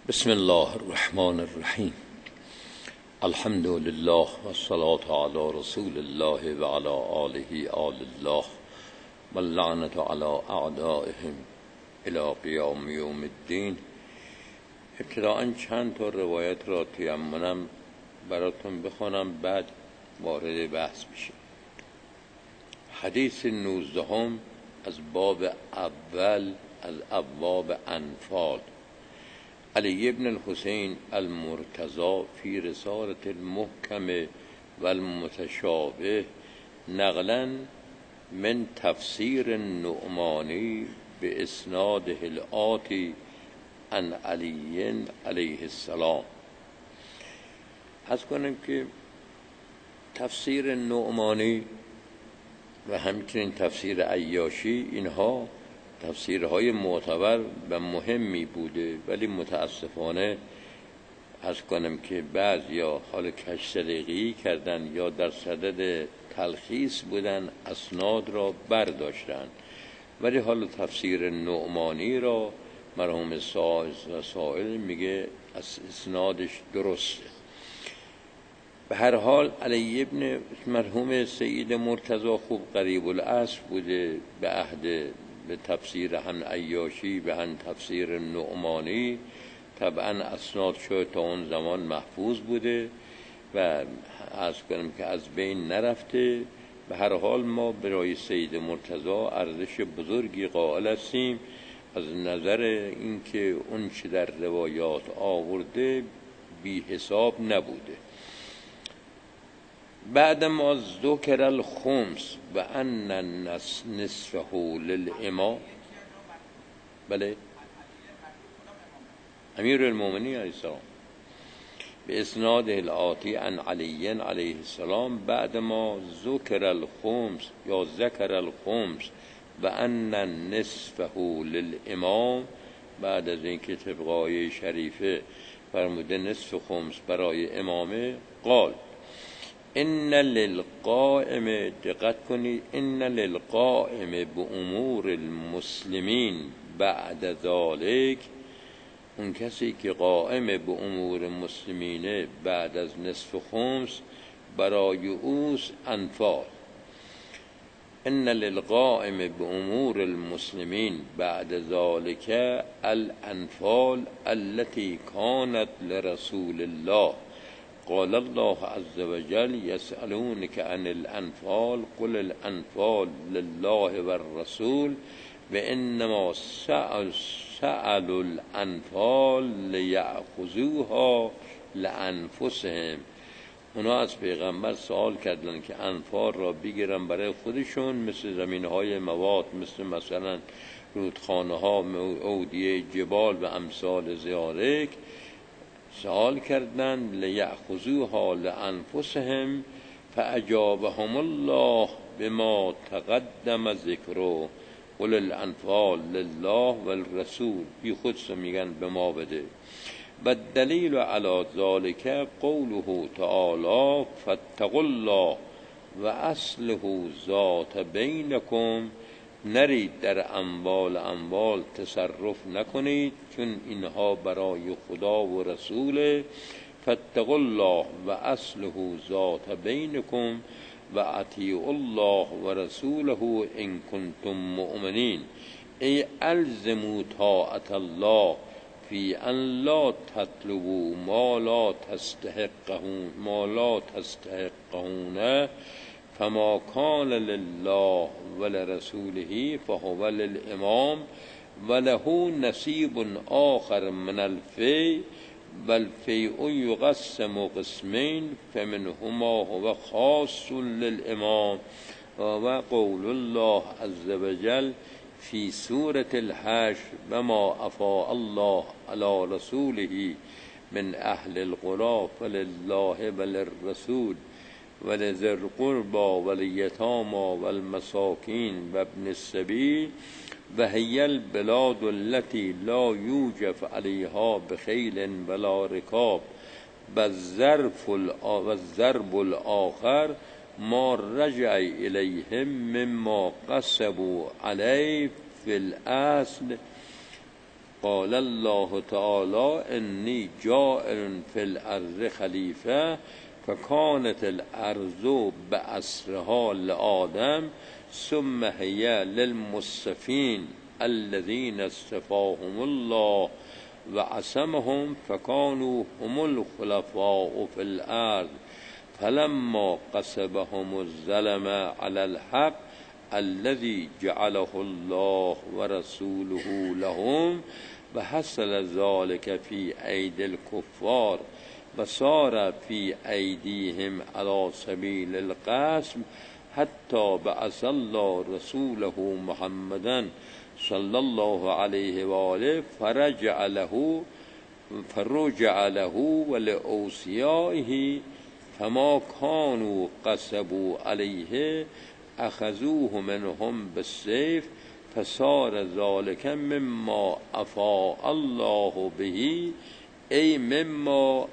بسم الله الرحمن الرحیم. الحمد لله و الصلاة علی رسول الله و علی آله آل الله و اللعنة علی اعدائهم الی قیام یوم الدین. ابتداءً چند تا روایت را تیمنم براتون بخونم، بعد وارد بحث بشیم. حدیث 19 از باب اول از ابواب انفال. علی ابن الحسین المرتضی فی رسالة المحکم و المتشابه نقلا من تفسیر النعمانی به اسناده الآتی عن علی علیه السلام. از کنم که تفسیر نعمانی و همچنین تفسیر عیاشی اینها تفسیرهای معتبر و مهمی بوده، ولی متاسفانه از کنم که بعضیا حال کج سلیقه‌ای کردن یا در صدد تلخیص بودن، اسناد را برداشتن، ولی حال تفسیر نعمانی را مرحوم سائل میگه اسنادش درسته. به هر حال علی ابن مرحوم سید مرتضی خوب قریب الاصل بوده به عهد به تفسیر هم عیاشی به هم تفسیر نعمانی. طبعا اسناد شاید تا اون زمان محفوظ بوده و عرض کنم که از بین نرفته. به هر حال ما برای سید مرتضی ارزش بزرگی قائل هستیم از نظر اینکه اون چه در روایات آورده بی حساب نبوده. بعد ما ذکر الخمس و ان نصفه للامام، بله امیر المؤمنین علیه السلام، به اسناد الآتی عن علی علیه السلام. بعد ما ذکر الخمس یا ذکر الخمس و ان نصفه للامام، بعد از اینکه طبق آیه شریفه فرموده نصف خمس برای امامه، قال ان للقائم، دقت کنید، ان للقائم به امور المسلمین بعد ذالک، اون کسی که قائم به امور مسلمینه بعد از نصف خمس برای اوست انفال. ان للقائم به امور المسلمین بعد ذالک الانفال التي كانت لرسول الله. قال الله عز وجل يسألونك عن الأنفال قل الأنفال لله والرسول وإنما سألوا الأنفال ليأخذوها لأنفسهم. اونا از پیغمبر سوال کردن که انفال را بگیرن برای خودشون، مثل زمینهای مواد، مثلا رودخانه ها، اودیه جبال و امثال ذالک. سوال کردن لیأخذوها لانفسهم فاجابهم الله بما تقدم ذکره قل الانفال لله والرسول. بی خودش میگن به ما بده. و دلیل علی ذالک قوله تعالی فاتقوا الله و اصلحوا ذات بینکم. نرید در اموال تصرف نکنید چون اینها برای خدا و رسول. فاتقوا الله و اصلحوا ذات بینکم و اطیعوا الله و رسوله ان کنتم مؤمنین. ای الزموا طاعت الله فی ان لا تطلبوا ما لا تستحقون فما کان لله ولرسوله فهو للامام وله نصیب آخر من الفیء والفیء یقسم قسمین فمنهما هو خاص للامام. و قول الله عز وجل فی سورة الحشر وما افاء الله علی رسوله من اهل القرى فلله وللرسول ولذي القربى والیتامى والمساکین و ابن السبیل و هی البلاد التي لا یوجف علیها بخیل ولا رکاب و الضرب الاخر ما رجع الیهم مما قصبوا علیه فی الاصل قال الله تعالی انی جاعل فی الارض خلیفه فکانت الارض بأسرها لآدم ثم هی للمصطفین الذین اصطفاهم الله وعصمهم فكانوا هم الخلفاء في الارض فلما قسبهم الظلم على الحق الذي جعله الله ورسوله لهم وحصل ذلك في أيدي الكفار وصار في أيديهم على سبيل القسم حتى بعث الله رسوله محمدا صلى الله عليه وآله فرجع له ولأوصيائه فما كانوا قسبوا عليه اخذوه منهم بالسيف فصار ذلك مما افاء الله به ای مما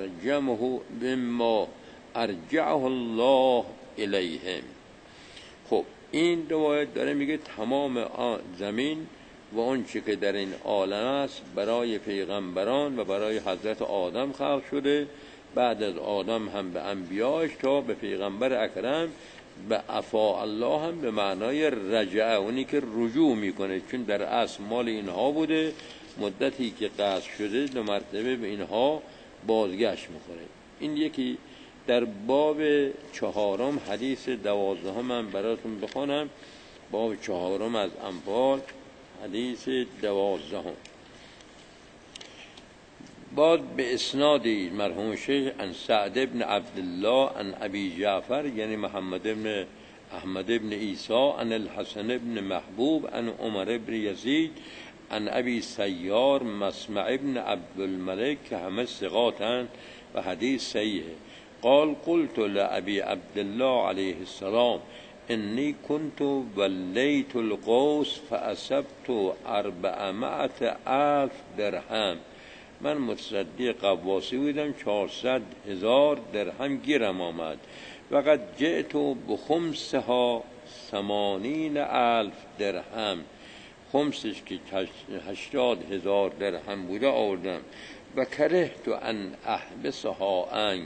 ارجعه الله الیهم. خب این روایت داره میگه تمام زمین و اون چی که در این عالم است برای پیغمبران و برای حضرت آدم خلق شده، بعد از آدم هم به انبیاش تا به پیغمبر اکرم به افا الله هم به معنای رجعه، اونی که رجوع میکنه، چون در اصل مال اینها بوده، مدتی که قصد شده 2 مرتبه به اینها بازگشت میکنه. این یکی. در باب 4 حدیث 12 من براتون بخونم. باب 4 از انفال حدیث 12. بعد به اسنادی مرحوم شیخ عن سعد بن عبدالله عن ابی جعفر یعنی محمد بن احمد بن عیسی عن الحسن بن محبوب عن عمر بن یزید عن ابی سیار مسمع بن عبدالملک که همه ثقاتن و حدیث صحیحه. قال قلت لأبي عبد الله عليه السلام إني كنت وليت القوس فأصبت 400,000 درهم. من متصدی قواسی بودم، 400,000 درهم گیرم آمد. وقد جئت بخمسها 80,000 درهم. خمسش که 80,000 درهم بوده آوردم. و کرهت ان احبسها عنک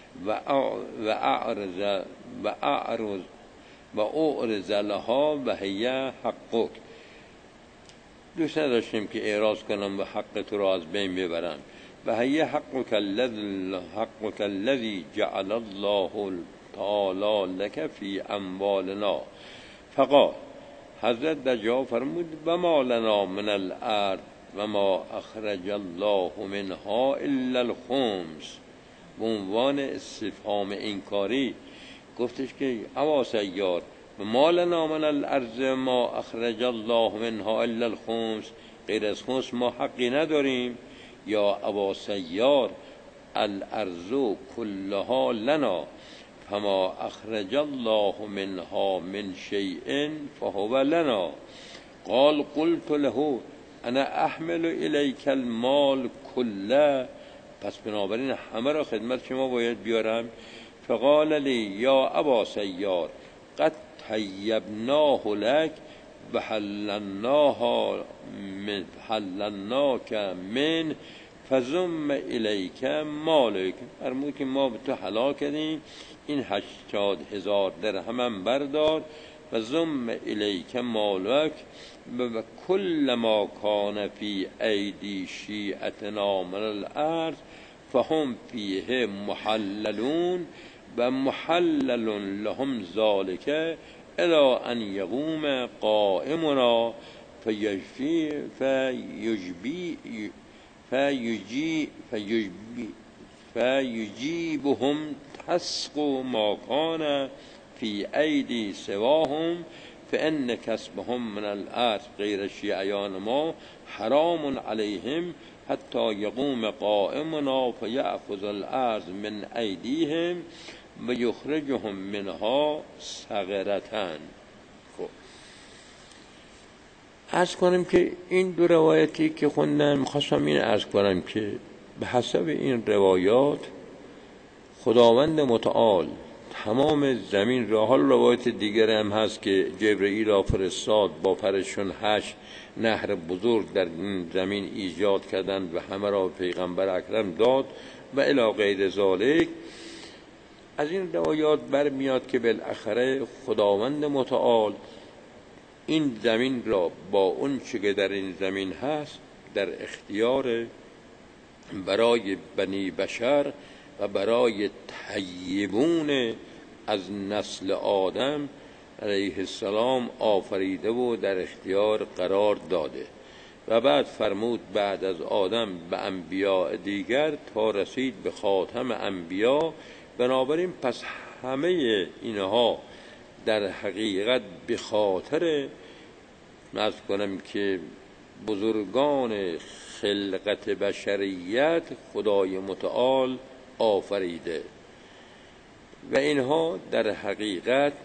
و اعرض لها و هی حقک. دوست نداشتیم که اعراض کنم و حق تو را از بین ببرم. و هی حقک الذی جعل الله تعالی لک فی اموالنا. فقال حضرت در جواب فرمود و ما لنا من الارض و ما اخرج الله منها الا الخمس. به عنوان استفهام انکاری گفتش که ابا سیار ما لنا من الارض ما اخرج الله منها الا الخمس، غیر از خمس ما حقی نداریم. یا ابا سیار الارض کلها لنا فما اخرج الله منها من شیء فهو لنا. قال قلت له انا احمل الیک المال کله، پس بنابراین همه را خدمت شما باید بیارم. فقال لی یا ابا سیار قد طیبناه لک و حللناک من فزم الیک مالک. فرمود که ما به تو حلال کردیم، این 80,000 درهم هم بردار و زم الیک مالک و کل ما کان فی ایدی شیعتنا من الارض فهم فیه محللون و محلل لهم ذالک الی ان یقوم قائمنا فیجیبهم تسق ما کان فی ایدی سواهم فان کسبهم من الارض غیر شیعیان ما حرام علیهم حتی یقوم قائمنا فیأخذ الارض من ایدیهم و یخرجهم منها صغرتن. خب عرض کنم که این 2 روایتی که خوندم میخواستم این عرض کنم که به حسب این روایات خداوند متعال تمام زمین را. حال روایت دیگر هم هست که جبرئیل را فرستاد با پرشون 8 نهر بزرگ در این زمین ایجاد کردند و همه را پیغمبر اکرم داد و الی غیر ذالک. از این روایات برمیاد که بالاخره خداوند متعال این زمین را با اون چه که در این زمین هست در اختیار برای بنی بشر و برای طیبون از نسل آدم علیه السلام آفریده و در اختیار قرار داده. و بعد فرمود بعد از آدم به انبیاء دیگر تا رسید به خاتم انبیا. بنابراین پس همه اینها در حقیقت به خاطر ناز کنم که بزرگان خلقت بشریت خدای متعال آفریده و اینها در حقیقت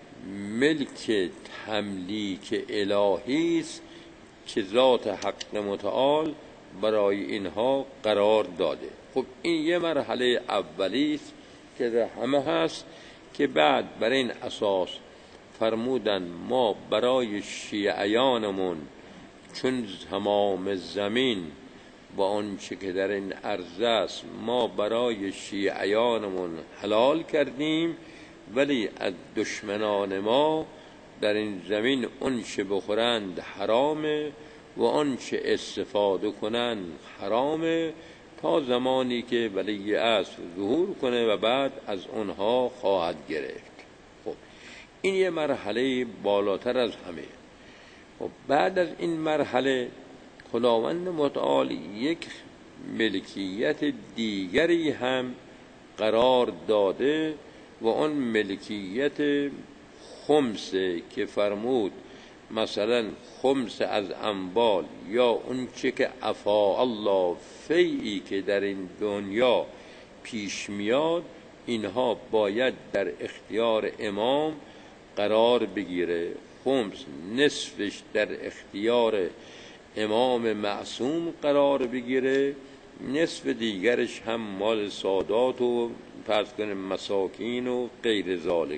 ملک تملیک الهی است که ذات حق متعال برای اینها قرار داده. خب این یه مرحله اولی است که در همه هست که بعد بر این اساس فرمودن ما برای شیعیانمون چون تمام زمین با آنچه که در این عرض است ما برای شیعیانمون حلال کردیم، ولی از دشمنان ما در این زمین آنچه بخورند حرامه و آنچه استفاده کنند حرامه تا زمانی که ولی اصل ظهور کنه و بعد از اونها خواهد گرفت. خب این یه مرحله بالاتر از همه. خب بعد از این مرحله خداوند متعال یک ملکیت دیگری هم قرار داده و آن ملکیت خمسه که فرمود مثلا خمس از اموال یا اون چه که عفا الله فیعی که در این دنیا پیش میاد اینها باید در اختیار امام قرار بگیره. خمس نصفش در اختیار امام معصوم قرار بگیره، نصف دیگرش هم مال سادات و فرض کنیم مساکین و غیر ذالک.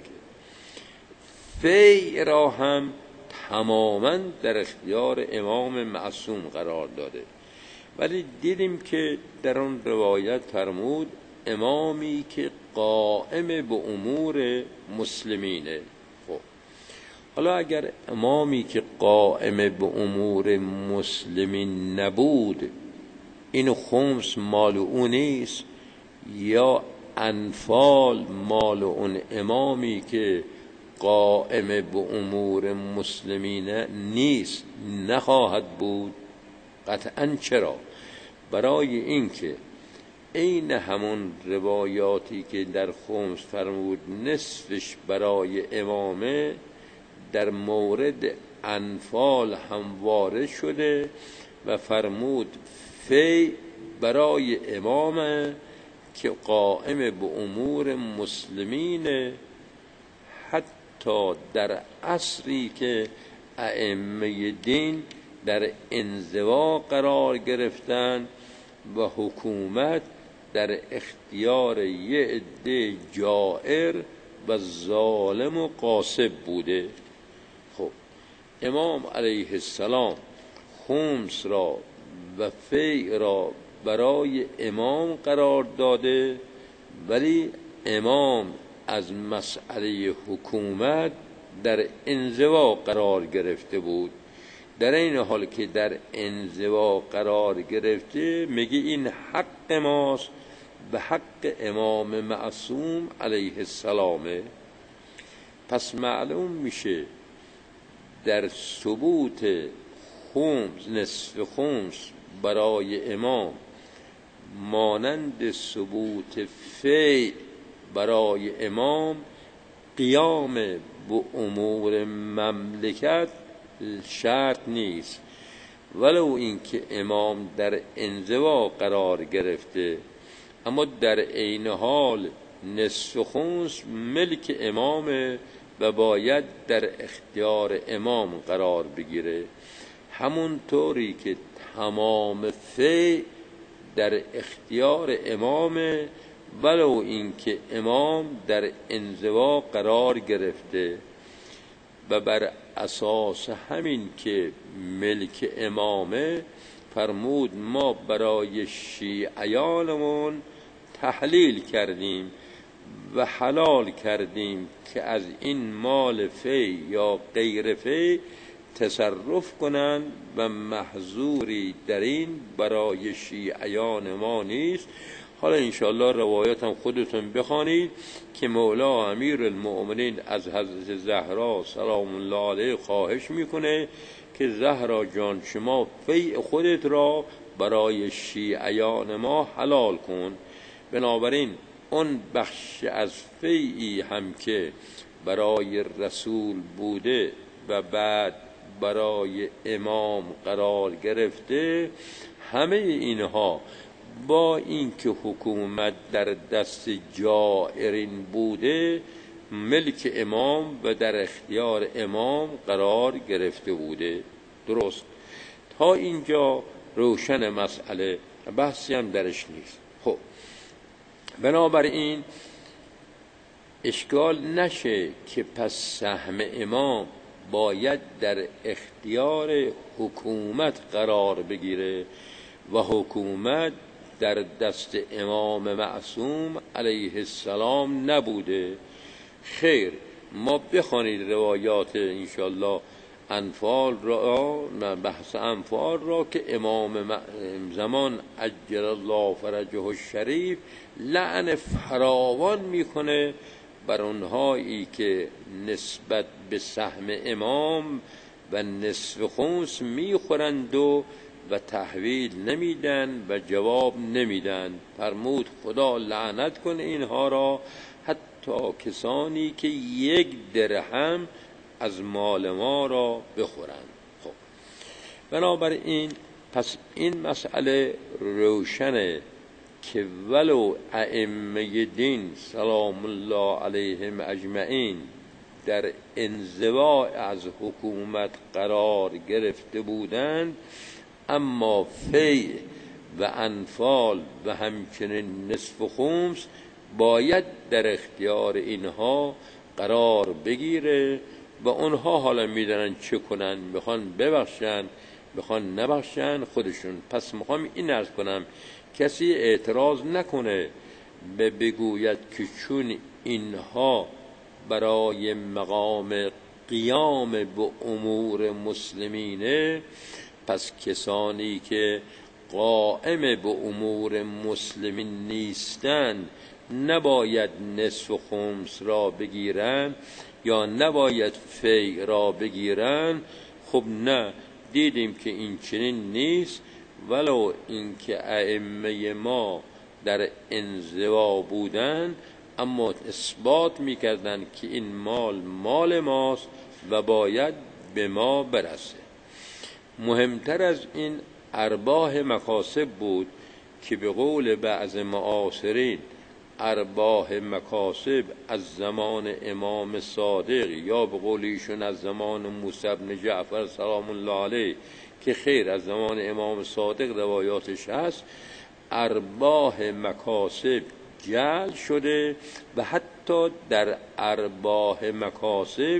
فیع را هم تماما در اختیار امام معصوم قرار داده. ولی دیدیم که در اون روایت فرمود امامی که قائم به امور مسلمینه. خب حالا اگر امامی که قائم به امور مسلمین نبود این خمس مال اون نیست یا انفال مال اون امامی که قائم به امور مسلمین نیست نخواهد بود؟ قطعاً. چرا؟ برای اینکه این همون روایاتی که در خمس فرمود نصفش برای امامه در مورد انفال هم وارد شده و فرمود فی برای امامه که قائم به امور مسلمین، حتی در عصری که ائمه دین در انزوا قرار گرفتن و حکومت در اختیار یه عده جائر و ظالم و غاصب بوده. خب امام علیه السلام خمس را و فیع را برای امام قرار داده، ولی امام از مسئله حکومت در انزوا قرار گرفته بود. در این حال که در انزوا قرار گرفته میگه این حق ماست به حق امام معصوم علیه السلامه. پس معلوم میشه در ثبوت خمس نصف خمس برای امام مانند ثبوت فیع برای امام قیام به امور مملکت شرط نیست، ولو اینکه امام در انزوا قرار گرفته، اما در عین حال نصف خمس ملک امامه و باید در اختیار امام قرار بگیره. همونطوری که تمام فیع در اختیار امامه ولو اینکه امام در انزوا قرار گرفته و بر اساس همین که ملک امامه فرمود ما برای شیعیانمون تحلیل کردیم و حلال کردیم که از این مال فی یا غیر فی تصرف کنند و محظوری در این برای شیعیان ما نیست. حالا انشاءالله روایت هم خودتون بخوانید که مولا امیر المؤمنین از حضرت زهرا سلام الله علیه خواهش میکنه که زهرا جان شما فیع خودت را برای شیعیان ما حلال کن. بنابراین اون بخش از فیعی هم که برای رسول بوده و بعد برای امام قرار گرفته، همه اینها با اینکه حکومت در دست جائرین بوده ملک امام و در اختیار امام قرار گرفته بوده. درست تا اینجا روشن مسئله، بحثی هم درش نیست. خب بنابراین اشکال نشه که پس سهم امام باید در اختیار حکومت قرار بگیره و حکومت در دست امام معصوم علیه السلام نبوده. خیر، ما بخوانید روایات انشالله انفال را، بحث انفال را که امام زمان عجل الله فرجه الشریف لعن فراوان میکنه بر اونهایی که نسبت به سهم امام و نصف خمس میخورند و تحویل نمیدن و جواب نمیدن. فرمود خدا لعنت کنه اینها را، حتی کسانی که 1 درهم از مال ما را بخورند. خب بنابراین پس این مسئله روشنه که ولو ائمه دین سلام الله علیهم اجمعین در انزواء از حکومت قرار گرفته بودند، اما فی و انفال و همچنین نصف خمس باید در اختیار اینها قرار بگیره و اونها حالا میدونن چه کنن، میخوان ببخشن میخوان نبخشن خودشون. پس میخوام این عرض کنم کسی اعتراض نکنه بگوید که چون اینها برای مقام قیام به امور مسلمینه، پس کسانی که قائم به امور مسلمین نیستند نباید نصف و خمس را بگیرن یا نباید فی را بگیرن. خب نه، دیدیم که این چنین نیست. ولو اینکه ائمه ما در انزوا بودن، اما اثبات میکردن که این مال ماست و باید به ما برسه. مهمتر از این ارباح مکاسب بود که به قول بعض معاصرین ارباح مکاسب از زمان امام صادق یا به قول ایشون از زمان موسی بن جعفر سلام الله علیه، که خیر از زمان امام صادق روایاتش هست، ارباح مکاسب جعل شده و حتی در ارباح مکاسب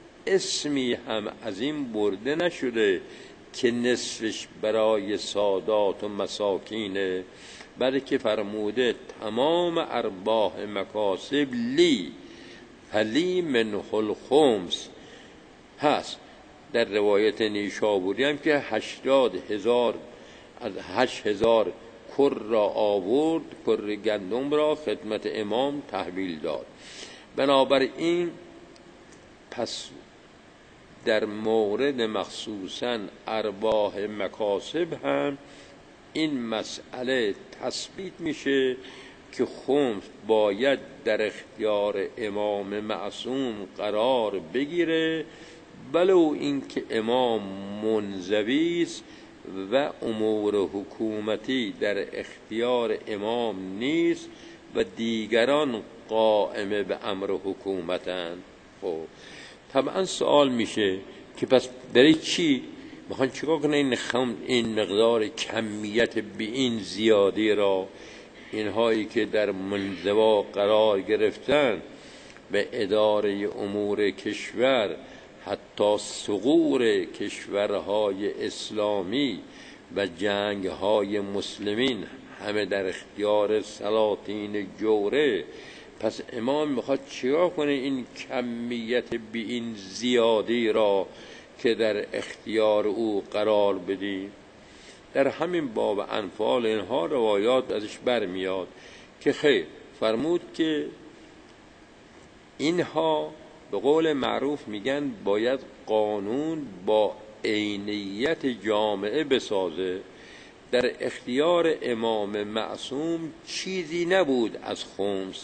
اسمی هم از این برده نشده که نصفش برای سادات و مساکینه، بلکه فرموده تمام ارباح مکاسب لی منه الخمس هست. در روایت نیشابوری هم که 80,000 از 8,000 کر را آورد، کر گندم را خدمت امام تحویل داد. بنابراین پس در مورد مخصوصا ارباح مکاسب هم این مسئله تثبیت میشه که خمس باید در اختیار امام معصوم قرار بگیره، ولو اینکه امام منزوی است و امور حکومتی در اختیار امام نیست و دیگران قائم به امر حکومتند. خب طبعا سوال میشه که پس در چی میخوان چیکار کنه این مقدار کمیت به این زیادی را اینهایی که در منزوا قرار گرفتن به اداره امور کشور، حتی ثغور کشورهای اسلامی و جنگهای مسلمین همه در اختیار سلاطین جوره. پس امام میخواد چیکار کنه؟ این کمیت بی این زیادی را که در اختیار او قرار بدیم. در همین باب انفال اینها روایات ازش برمیاد که خیر فرمود که اینها به قول معروف میگن باید قانون با عینیت جامعه بسازه. در اختیار امام معصوم چیزی نبود از خمس،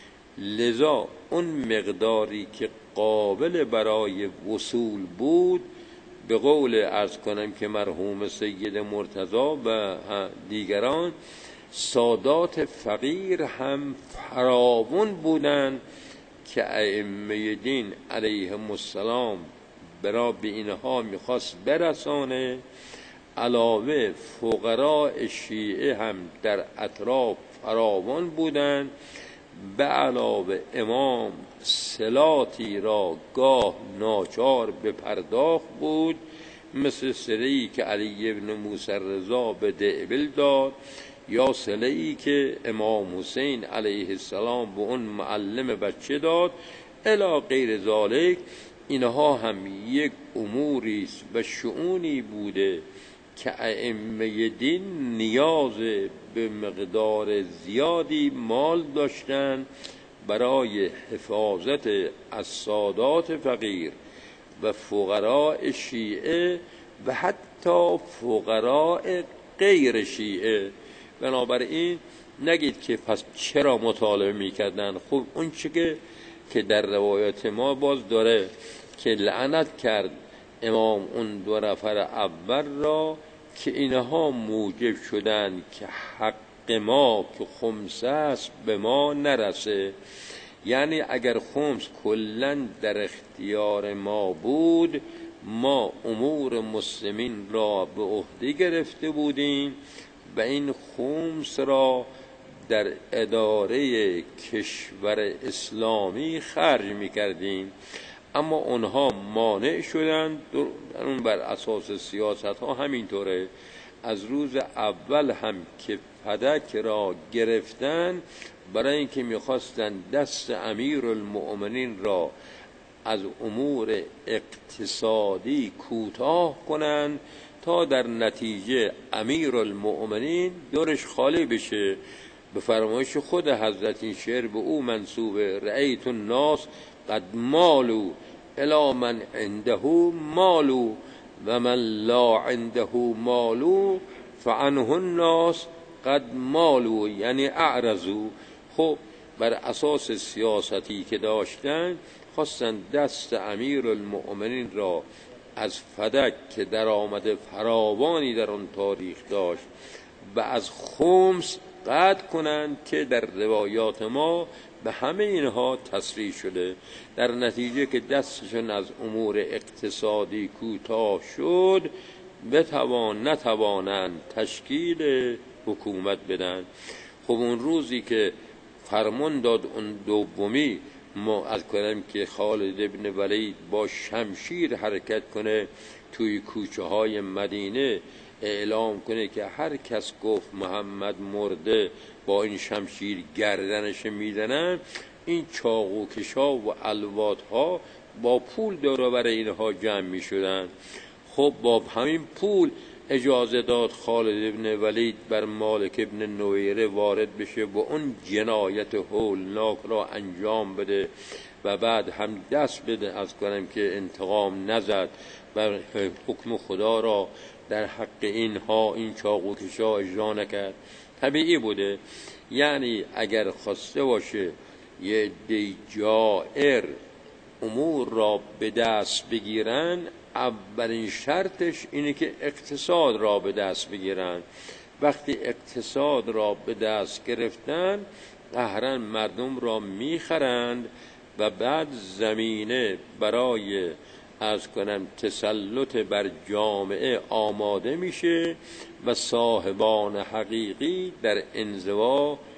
لذا اون مقداری که قابل برای وصول بود، به قول عرض کنم که مرحوم سید مرتضی و دیگران سادات فقیر هم فراوان بودند که ائمه دین علیهم السلام برا به اینها میخواست برسانه. علاوه فقراء شیعه هم در اطراف فراوان بودند. به علاوه امام صلاتی را گاه ناچار به پرداخت بود، مثل صله‌ای که علی بن موسی رضا به دعبل داد، یا صله‌ای که امام حسین علیه السلام به اون معلم بچه داد، الی غیر ذالک. اینها هم یک اموری و شؤونی بوده که ائمه دین نیاز به مقدار زیادی مال داشتند برای حفاظت از سادات فقیر و فقراء شیعه و حتی فقراء غیر شیعه. بنابراین نگید که پس چرا مطالبه میکردن. خب اون چه که در روایات ما باز داره که لعنت کرد امام اون دو نفر اول را که اینها موجب شدن که حق ما که خمس است به ما نرسه. یعنی اگر خمس کلن در اختیار ما بود، ما امور مسلمین را به عهده گرفته بودیم و این خمس را در اداره کشور اسلامی خرج می‌کردیم. اما اونها مانع شدند. اون بر اساس سیاست ها همینطوره. از روز اول هم که فدک را گرفتن، برای اینکه میخواستن دست امیرالمؤمنین را از امور اقتصادی کوتاه کنند تا در نتیجه امیرالمؤمنین دورش خالی بشه. به فرمایش خود حضرت این شعر به او منسوبه: رأیت الناس قد مالو الی من عنده مالو و من لا عنده مالو فعنه الناس قد مالو، یعنی اعرضو. خب بر اساس سیاستی که داشتن خواستن دست امیرالمؤمنین را از فدک که درآمد فراوانی در آن تاریخ داشت و از خمس قطع کنند که در روایات ما به همه اینها تصریح شده. در نتیجه که دستشون از امور اقتصادی کوتاه شد، نتوانند تشکیل حکومت بدن. خب اون روزی که فرمان داد اون دومی، ما از کنم که خالد ابن ولید با شمشیر حرکت کنه توی کوچه های مدینه، اعلام کنه که هر کس گفت محمد مرده با این شمشیر گردنش میزنن، این چاقوکشا و الواتها با پول دور اینها جمع میشدن. خب با همین پول اجازه داد خالد ابن ولید بر مالک ابن نویره وارد بشه و اون جنایت هولناک را انجام بده و بعد هم دست بده از کنم که انتقام نزد و حکم خدا را در حق اینها این چاقوکشا اجرا نکرد. طبیعی بوده. یعنی اگر خواسته باشه یه عده جائر امور را به دست بگیرن، اولین شرطش اینه که اقتصاد را به دست بگیرن. وقتی اقتصاد را به دست گرفتن، قهرن مردم را میخرند و بعد زمینه برای از کنم تسلط بر جامعه آماده میشه و صاحبان حقیقی در انزوا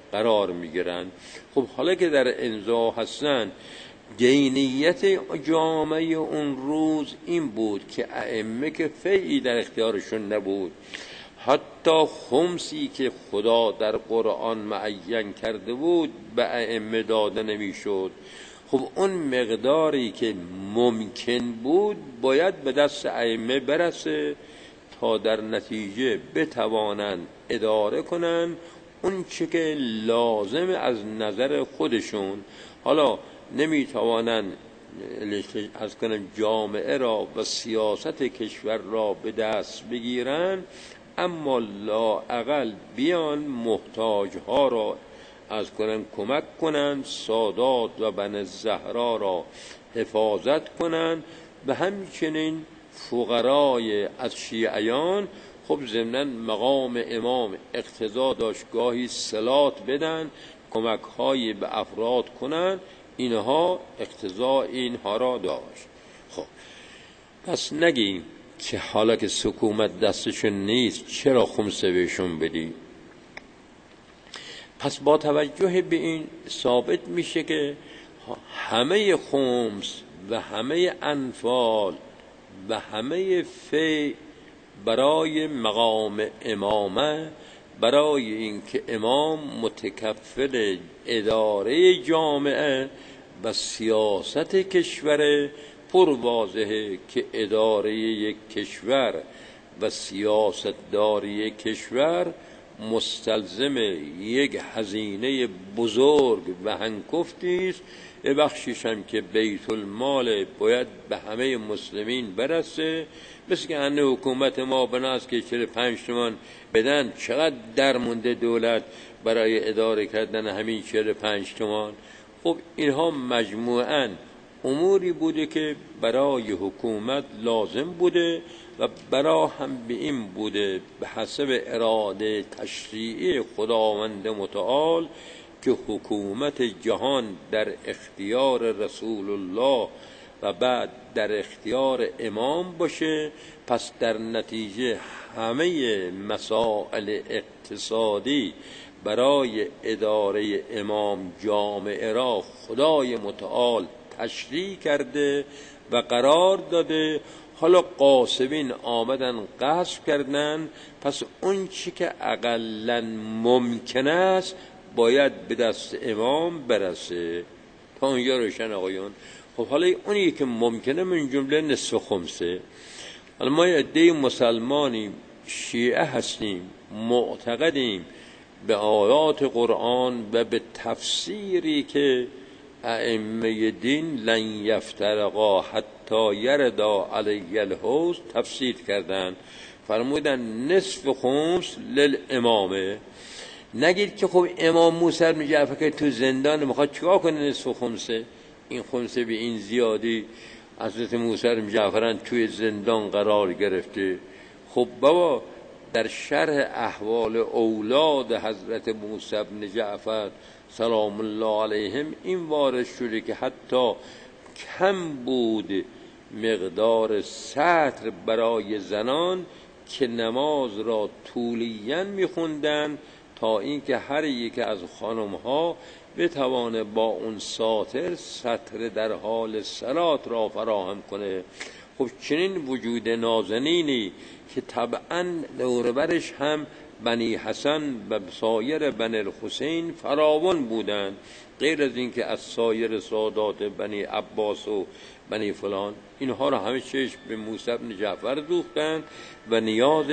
قرار میگیرن. خب حالا که در انزوا هستن، دینیت جامعه اون روز این بود که ائمه که فیعی در اختیارشون نبود، حتی خمسی که خدا در قرآن معین کرده بود به ائمه داده نمیشد. خب اون مقداری که ممکن بود باید به دست ائمه برسه تا در نتیجه بتوانند اداره کنن اون چه که لازم از نظر خودشون. حالا نمیتوانند از کنم جامعه را و سیاست کشور را به دست بگیرن، اما لااقل بیان محتاج ها را از کنن کمک کنن، سادات و بن زهرا را حفاظت کنن، و همچنین فقرای از شیعیان. خب ضمناً مقام امام اقتضا داشت گاهی صلات بدن، کمک های به افراد کنن، اینها اقتضا اینها را داشت. خب پس نگیم که حالا که حکومت دستشون نیست چرا خمسه بهشون بدی. پس با توجه به این ثابت میشه که همه خمس و همه انفال و همه فی برای مقام امامه، برای اینکه امام متکفل اداره جامعه و سیاست کشور، پر واضحه که اداره یک کشور و سیاست داری کشور مستلزم یک هزینه بزرگ و هنگفتی است. بخشش هم که بیت المال باید به همه مسلمین برسه، مثل که انه حکومت ما بناست که 45 تومان بدن، چقدر در مونده دولت برای اداره کردن همین 45 تومان. خب اینها مجموعاً اموری بوده که برای حکومت لازم بوده و برای هم به این بوده به حسب اراده تشریعی خداوند متعال که حکومت جهان در اختیار رسول الله و بعد در اختیار امام باشه. پس در نتیجه همه مسائل اقتصادی برای اداره امام جامعه را خدای متعال تشریع کرده و قرار داده. حالا غاصبین آمدن غصب کردن، پس اون چی که اقلاً ممکن است باید به دست امام برسه. تا اونجا روشن آقایون؟ خب حالا اونی که ممکنه من جمله نصف خمسه. حالا ما عده مسلمانیم، شیعه هستیم، معتقدیم به آیات قرآن و به تفسیری که ائمه دین لن یفترقا حتی یردا علی الحوض تفسیر کردن، فرمودن نصف خمس للامامه. نگید که خب امام موسی بن جعفر که تو زندان میخواد چیکار کنه نصف خمسه، این خمسه به این زیادی، حضرت موسی بن جعفر توی زندان قرار گرفته. خب بابا در شرح احوال اولاد حضرت موسی بن جعفر سلام الله علیهم این وارد شده که حتی کم بود مقدار سطر برای زنان که نماز را طولیاً میخوندن تا اینکه هر یک از خانمها بتوانه با اون سطر در حال صلات را فراهم کنه. خب چنین وجود نازنینی که طبعاً دوربرش هم بنی حسن و سایر بنی الحسین فراوان بودند، غیر از این که از سایر سادات بنی عباس و بنی فلان، اینها را همه چشم به موسی بن جعفر دوختند و نیاز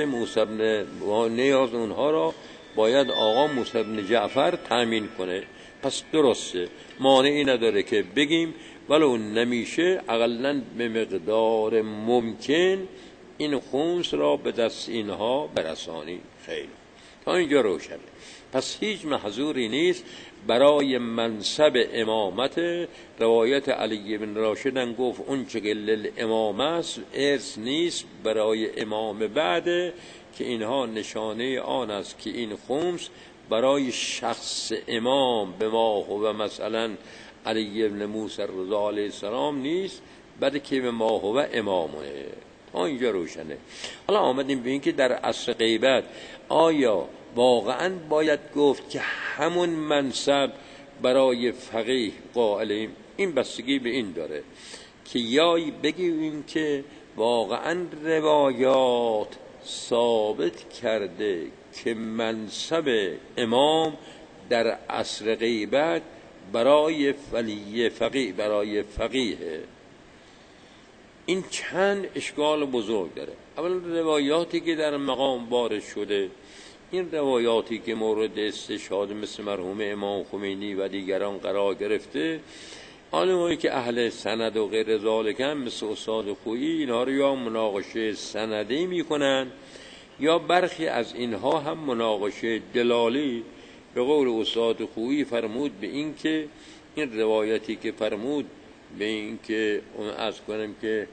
اونها را باید آقا موسی بن جعفر تأمین کنه. پس درسته، مانعی نداره که بگیم ولو نمیشه اقلاً به مقدار ممکن این خمس را به دست اینها برسانی. خیلی تا اینجا روشنه. پس هیچ محظوری نیست برای منصب امامت. روایت علی بن راشد گفت اون چه که للامام است ارث نیست برای امام بعده، که اینها نشانه آن است که این خمس برای شخص امام به ما و مثلا علی بن موسی رضا علیه السلام نیست، بلکه به ما و امامه. تا اینجا روشنه. حالا آمدیم به این که در عصر غیبت آیا واقعا باید گفت که همون منصب برای فقیه قائلیم. این بستگی به این داره که یا بگیم که واقعا روایات ثابت کرده که منصب امام در عصر غیبت برای ولی فقیه، برای فقیه. این چند اشکال بزرگ داره. اولا روایاتی که در مقام وارد شده، این روایاتی که مورد استشهاد مثل مرحوم امام خمینی و دیگران قرار گرفته، عالمایی که اهل سند و غیر ذالک هم مثل استاد خویی اینها رو یا مناقشه سندی میکنن یا برخی از اینها هم مناقشه دلالی. به قول استاد خویی فرمود به این که این روایتی که فرمود به این که از کنم که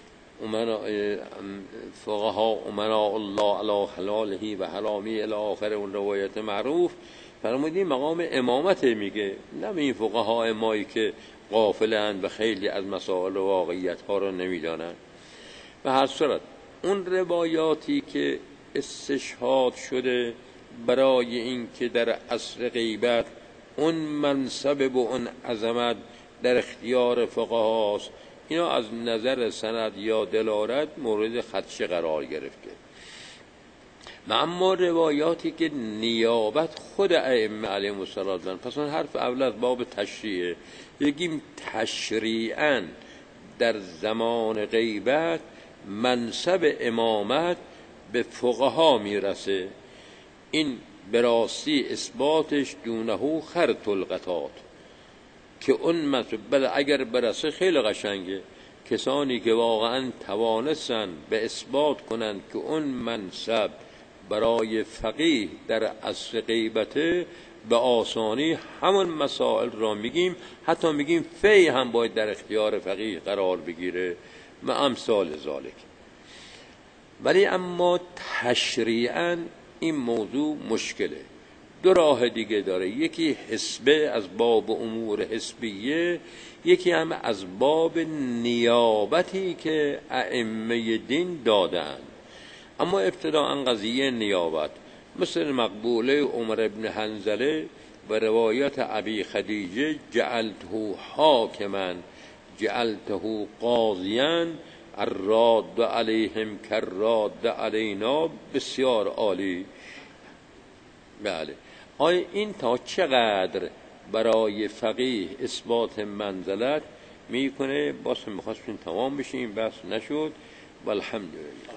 فقها امنا الله علی حلاله و حرامی الی آخر اون روایت معروف فرمودی مقام امامت میگه، نه به این فقهای مایی که غافلند و خیلی از مسائل و واقعیت ها رو نمیدانند. به هر صورت اون روایاتی که استشهاد شده برای این که در عصر غیبت اون منصب و اون عظمت در اختیار فقهاست، اینا از نظر سند یا دلالت مورد خدشه قرار گرفته. و اما روایاتی که نیابت خود ائمه علیهم السلام، پس اون حرف اول از باب تشریعه، بگیم تشریعاً در زمان غیبت منصب امامت به فقها میرسه. این براستی اثباتش دونه خرط القطات، که اون منصب بله اگر برسه خیلی قشنگه. کسانی که واقعا توانستن به اثبات کنند که اون منصب برای فقیه در عصر غیبته، به آسانی همون مسائل را میگیم، حتی میگیم فی هم باید در اختیار فقیه قرار بگیره و امثال ذالک. ولی اما تشریعاً این موضوع مشکله. دو راه دیگه داره، یکی حسبه از باب امور حسبیه، یکی هم از باب نیابتی که ائمه دین دادن. اما ابتداء قضیه نیابت مثل مقبوله عمر ابن حنظله و روایت ابی خدیجه جعلته حاکما جعلته قاضیا الراد علیهم کراد علینا، بسیار عالی. بله، آیا این تا چقدر برای فقیه اثبات منزلت میکنه؟ باز میخواستیم تمام بشیم، بس نشد. والحمدلله.